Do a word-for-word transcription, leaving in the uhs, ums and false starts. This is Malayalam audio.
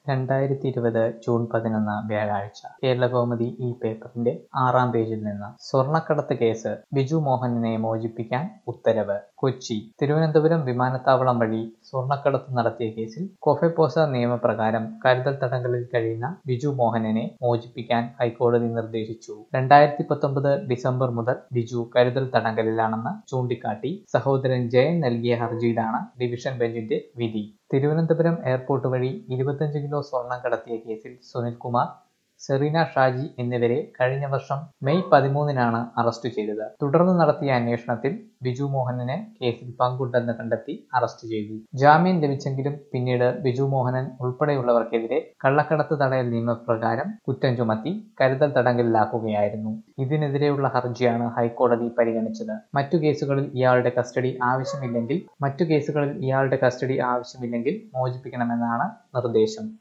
രണ്ടായിരത്തി ഇരുപത് ജൂൺ പതിനൊന്ന് വ്യാഴാഴ്ച കേരളകൗമുദി ഈ പേപ്പറിന്റെ ആറാം പേജിൽ നിന്ന് സ്വർണ്ണക്കടത്ത് കേസ് ബിജു മോഹനനെ മോചിപ്പിക്കാൻ ഉത്തരവ്. കൊച്ചി തിരുവനന്തപുരം വിമാനത്താവളം വഴി സ്വർണ്ണക്കടത്ത് നടത്തിയ കേസിൽ കൊഫെപ്പോസ നിയമപ്രകാരം കരുതൽ തടങ്കലിൽ കഴിയുന്ന ബിജു മോഹനനെ മോചിപ്പിക്കാൻ ഹൈക്കോടതി നിർദ്ദേശിച്ചു. രണ്ടായിരത്തി പത്തൊമ്പത് ഡിസംബർ മുതൽ ബിജു കരുതൽ തടങ്കലിലാണെന്ന് ചൂണ്ടിക്കാട്ടി സഹോദരൻ ജയൻ നൽകിയ ഹർജിയിലാണ് ഡിവിഷൻ ബെഞ്ചിന്റെ വിധി. തിരുവനന്തപുരം എയർപോർട്ട് വഴി ഇരുപത്തഞ്ച് കിലോ സ്വർണം കടത്തിയ കേസിൽ സുനിൽകുമാർ, സെറീന ഷാജി എന്നിവരെ കഴിഞ്ഞ വർഷം മെയ് പതിമൂന്നിനാണ് അറസ്റ്റ് ചെയ്തത്. തുടർന്ന് നടത്തിയ അന്വേഷണത്തിൽ ബിജു മോഹനന് കേസിൽ പങ്കുണ്ടെന്ന് കണ്ടെത്തി അറസ്റ്റ് ചെയ്തു. ജാമ്യം ലഭിച്ചെങ്കിലും പിന്നീട് ബിജു മോഹനൻ ഉൾപ്പെടെയുള്ളവർക്കെതിരെ കള്ളക്കടത്ത് തടയൽ നിയമപ്രകാരം കുറ്റം ചുമത്തി കരുതൽ തടങ്കലിലാക്കുകയായിരുന്നു. ഇതിനെതിരെയുള്ള ഹർജിയാണ് ഹൈക്കോടതി പരിഗണിച്ചത്. മറ്റു കേസുകളിൽ ഇയാളുടെ കസ്റ്റഡി ആവശ്യമില്ലെങ്കിൽ മറ്റു കേസുകളിൽ ഇയാളുടെ കസ്റ്റഡി ആവശ്യമില്ലെങ്കിൽ മോചിപ്പിക്കണമെന്നാണ് നിർദ്ദേശം.